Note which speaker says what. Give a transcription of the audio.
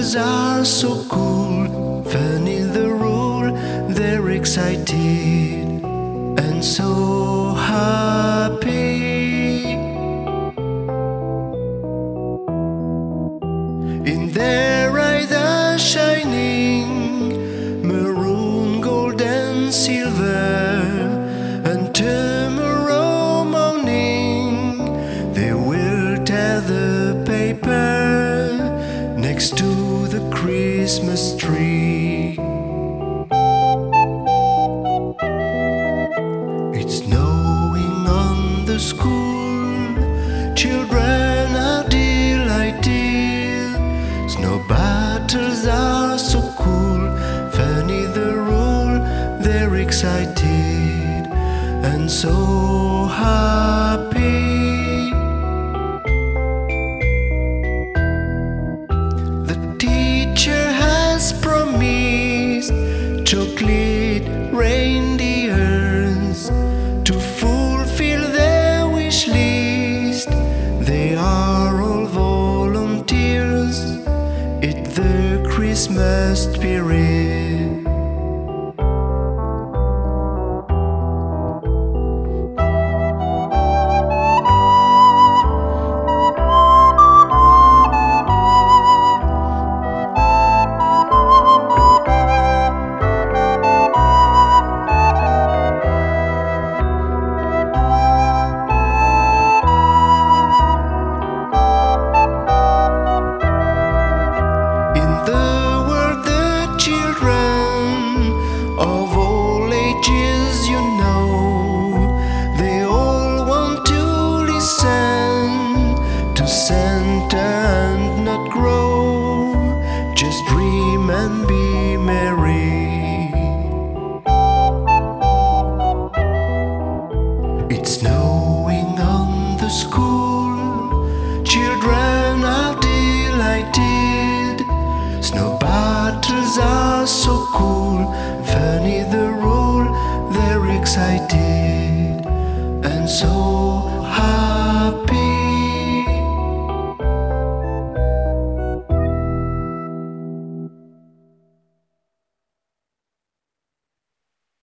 Speaker 1: battles are so cool. Funny the rule, they're excited and so happy. In their eyes are shining maroon, gold and silver, and tomorrow morning they will tear the paper next to the Christmas tree. It's snowing on the school, children are delighted. Snow battles are so cool. Funny the rule, they're excited and so happy. The teacher has promised chocolate reindeers to fulfill their wish list. They are all volunteers. It's the Christmas spirit. Of all ages, you know, they all want to listen to Santa and not grow. Just dream and be merry. It's snowing on the school, children are delighted. Snow battles are so cool. Funny the rule, they're excited and so